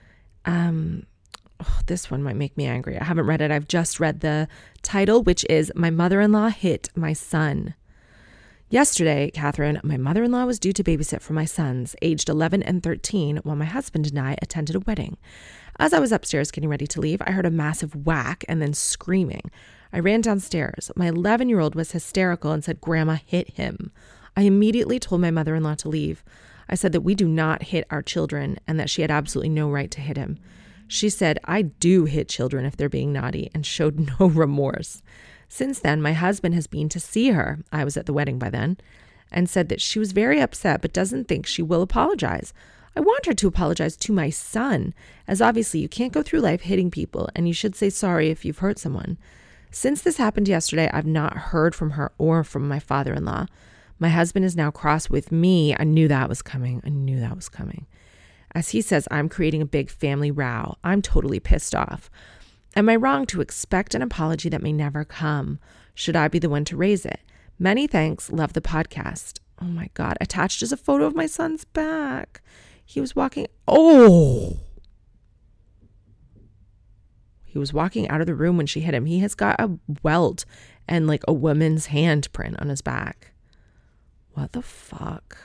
This one might make me angry. I haven't read it. I've just read the title, which is My Mother-in-Law Hit My Son. Yesterday, Catherine, my mother-in-law was due to babysit for my sons, aged 11 and 13, while my husband and I attended a wedding. As I was upstairs getting ready to leave, I heard a massive whack and then screaming. I ran downstairs. My 11-year-old was hysterical and said Grandma hit him. I immediately told my mother-in-law to leave. I said that we do not hit our children and that she had absolutely no right to hit him. She said, I do hit children if they're being naughty, and showed no remorse. Since then, my husband has been to see her, I was at the wedding by then, and said that she was very upset but doesn't think she will apologize. I want her to apologize to my son, as obviously you can't go through life hitting people, and you should say sorry if you've hurt someone. Since this happened yesterday, I've not heard from her or from my father-in-law. My husband is now cross with me. I knew that was coming. As he says, I'm creating a big family row. I'm totally pissed off. Am I wrong to expect an apology that may never come? Should I be the one to raise it? Many thanks. Love the podcast. Oh my God. Attached is a photo of my son's back. He was walking. He was walking out of the room when she hit him. He has got a welt and like a woman's handprint on his back. What the fuck?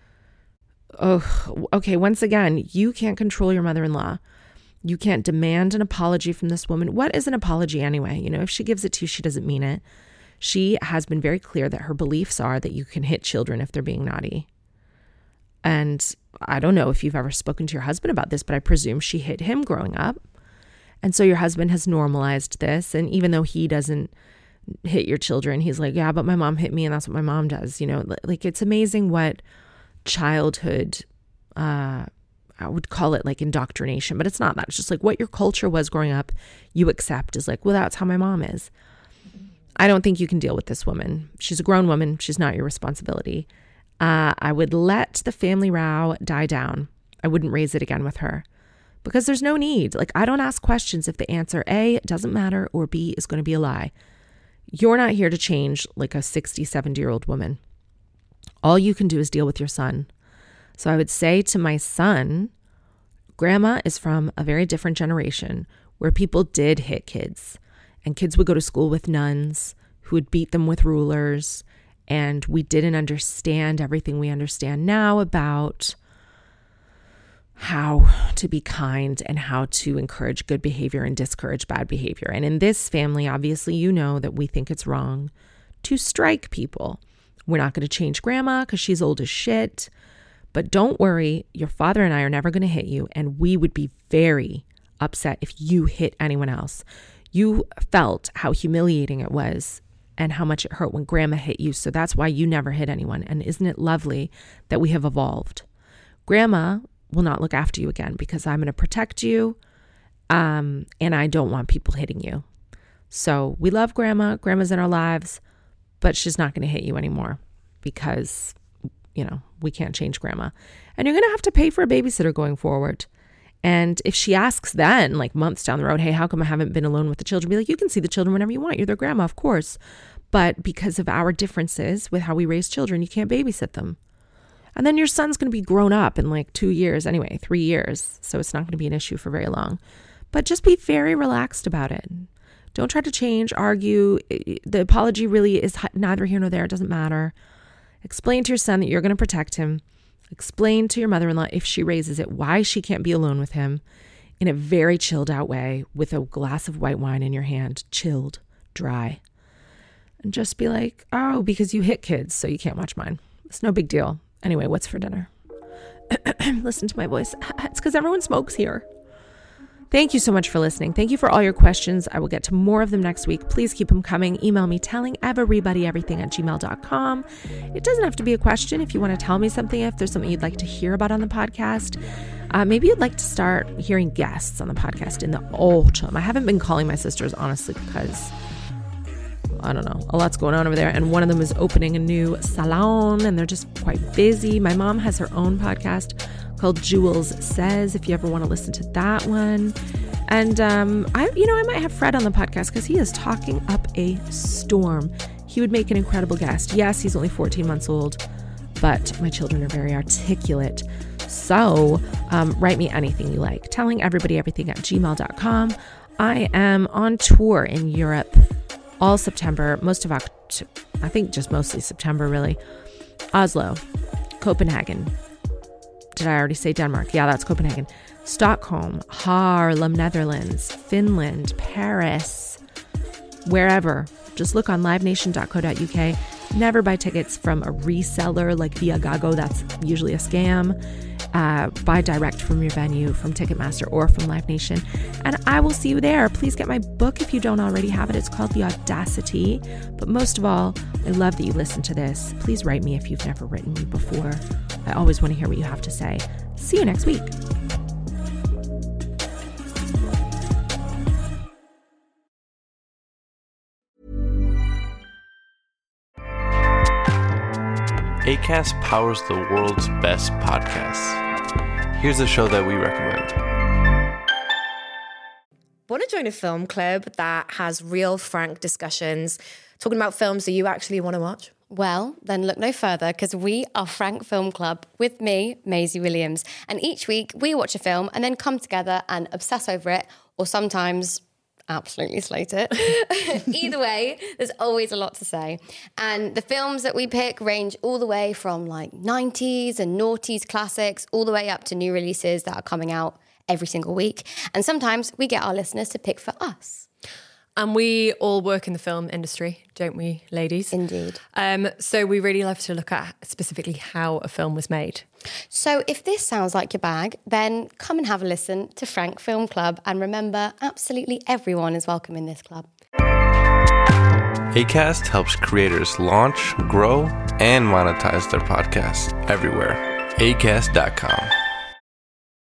Oh, okay. Once again, you can't control your mother-in-law. You can't demand an apology from this woman. What is an apology anyway? You know, if she gives it to you, she doesn't mean it. She has been very clear that her beliefs are that you can hit children if they're being naughty. And I don't know if you've ever spoken to your husband about this, but I presume she hit him growing up. And so your husband has normalized this. And even though he doesn't hit your children, he's like, yeah, but my mom hit me and that's what my mom does. You know, like it's amazing what childhood, I would call it like indoctrination, but it's not that. It's just like what your culture was growing up, you accept is like, well, that's how my mom is. I don't think you can deal with this woman. She's a grown woman. She's not your responsibility. I would let the family row die down. I wouldn't raise it again with her because there's no need. Like, I don't ask questions if the answer A, doesn't matter, or B, is going to be a lie. You're not here to change like a 60, 70-year-old woman. All you can do is deal with your son. So I would say to my son, Grandma is from a very different generation where people did hit kids, and kids would go to school with nuns who would beat them with rulers. And we didn't understand everything we understand now about how to be kind and how to encourage good behavior and discourage bad behavior. And in this family, obviously, you know that we think it's wrong to strike people. We're not going to change Grandma because she's old as shit. But don't worry, your father and I are never going to hit you, and we would be very upset if you hit anyone else. You felt how humiliating it was and how much it hurt when Grandma hit you, so that's why you never hit anyone. And isn't it lovely that we have evolved? Grandma will not look after you again because I'm going to protect you, and I don't want people hitting you. So we love Grandma. Grandma's in our lives, but she's not going to hit you anymore because, you know, we can't change Grandma. And you're going to have to pay for a babysitter going forward. And if she asks then, like months down the road, hey, how come I haven't been alone with the children? Be like, you can see the children whenever you want. You're their grandma, of course. But because of our differences with how we raise children, you can't babysit them. And then your son's going to be grown up in like 2 years anyway, 3 years. So it's not going to be an issue for very long. But just be very relaxed about it. Don't try to change, argue. The apology really is neither here nor there. It doesn't matter. Explain to your son that you're going to protect him. Explain to your mother-in-law, if she raises it, why she can't be alone with him in a very chilled out way with a glass of white wine in your hand, chilled, dry. And just be like, oh, because you hit kids, so you can't watch mine. It's no big deal. Anyway, what's for dinner? Listen to my voice. It's because everyone smokes here. Thank you so much for listening. Thank you for all your questions. I will get to more of them next week. Please keep them coming. Email me tellingeverybodyeverything@gmail.com. It doesn't have to be a question. If you want to tell me something, if there's something you'd like to hear about on the podcast, maybe you'd like to start hearing guests on the podcast in the autumn. I haven't been calling my sisters, honestly, because I don't know, a lot's going on over there. And one of them is opening a new salon and they're just quite busy. My mom has her own podcast called Jules Says, if you ever want to listen to that one. And I might have Fred on the podcast because he is talking up a storm. He would make an incredible guest. Yes, he's only 14 months old, but my children are very articulate. So write me anything you like. tellingeverybodyeverything@gmail.com. I am on tour in Europe all September, most of I think just mostly September, really. Oslo, Copenhagen. Did I already say Denmark? Yeah, that's Copenhagen. Stockholm, Haarlem, Netherlands, Finland, Paris, wherever. Just look on livenation.co.uk. Never buy tickets from a reseller like Viagogo. That's usually a scam. Buy direct from your venue, from Ticketmaster or from Live Nation. And I will see you there. Please get my book if you don't already have it. It's called The Audacity. But most of all, I love that you listen to this. Please write me if you've never written me before. I always want to hear what you have to say. See you next week. Acast powers the world's best podcasts. Here's a show that we recommend. Want to join a film club that has real, frank discussions, talking about films that you actually want to watch? Well, then look no further, because we are Frank Film Club with me, Maisie Williams. And each week we watch a film and then come together and obsess over it, or sometimes absolutely slate it. Either way, there's always a lot to say. And the films that we pick range all the way from like 90s and noughties classics, all the way up to new releases that are coming out every single week. And sometimes we get our listeners to pick for us. And we all work in the film industry, don't we, ladies? Indeed. So we really love to look at specifically how a film was made. So if this sounds like your bag, then come and have a listen to Frank Film Club. And remember, absolutely everyone is welcome in this club. Acast helps creators launch, grow, and monetize their podcasts everywhere. Acast.com.